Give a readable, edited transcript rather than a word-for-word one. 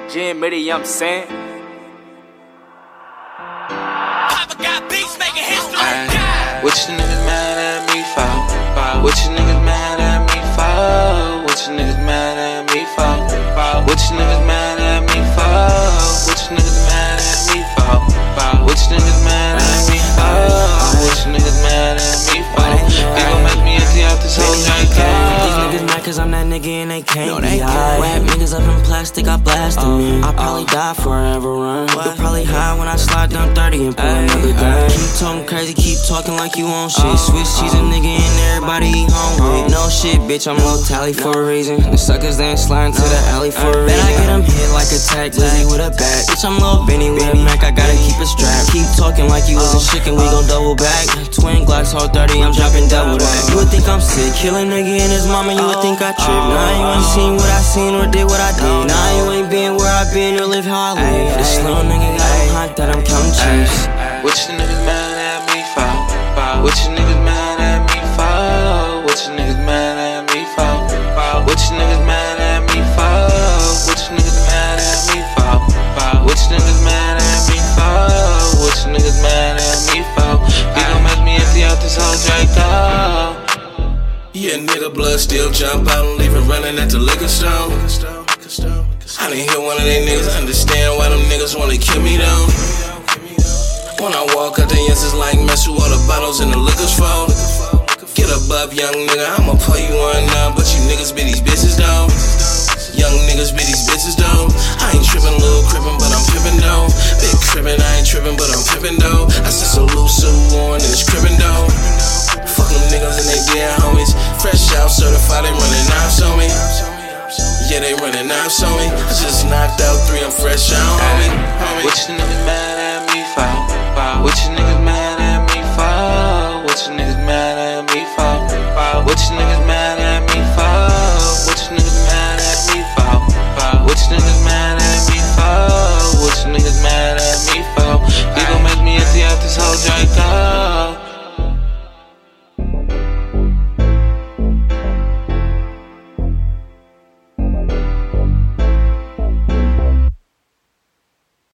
Jim Mitty, you know what I'm saying? Papa got beats making history. What you niggas mad at me for? What you niggas mad at me for? What you niggas mad at me for? What you niggas mad at me for? What you niggas mad at me for? What you niggas mad at me for? What you niggas mad at me for? They gon' make me empty out this whole drink. These niggas mad cause I'm that nigga and they can't be high. Rap niggas up in plastic, I blast them in. I probably die forever run. You'll probably high when I slide down 30 and pull another gun. Keep talking crazy, keep talking like you on shit. Swiss cheese a nigga and everybody eat home with. No shit, bitch, I'm low tally for a reason. The suckers then sliding to the alley for a reason. Bet I get them hit like a tag, Lizzie with a bat. Bitch, I'm Lil Benny with a Mac, I gotta keep it strapped. Keep talking like you wasn't shit, and we gon' double back. Twin Glocks, hold 30, I'm dropping double that. You would think I'm sick, kill a nigga and his mama, you would think I tripped. Nah, you ain't seen what I seen or did what I did. Nah, you ain't been where I been or live how I live. This little nigga got him hot that I'm counting chips. What you niggas mad at me for? What you niggas mad at me for? What you niggas mad at me for? What you niggas mad at me for? What you niggas mad at me for? What you niggas mad at me for? What you niggas mad at me for? They gon' make me empty out this whole drink though. Yeah, nigga, blood still jump out and leave it running at the liquor store. I didn't hear one of they niggas understand why them niggas wanna kill me though. When I walk out the answers like mess with all the bottles in the liquor store. Get above, young nigga, I'ma pull you one now, but you niggas be these bitches though. Young niggas be these bitches though. I ain't trippin', little crippin', but I'm pimpin' though. Big crippin', I ain't trippin', but I'm pimpin' though. I see some loose suit on and it's crippin' though. Fuck them niggas and they dead homies. Fresh out, certified, they running knives on me. Yeah, they running knives on me. I just knocked out 3, I'm fresh out, homie. What you niggas mad at me for? What you niggas mad at me for? What you niggas mad at me for? What you niggas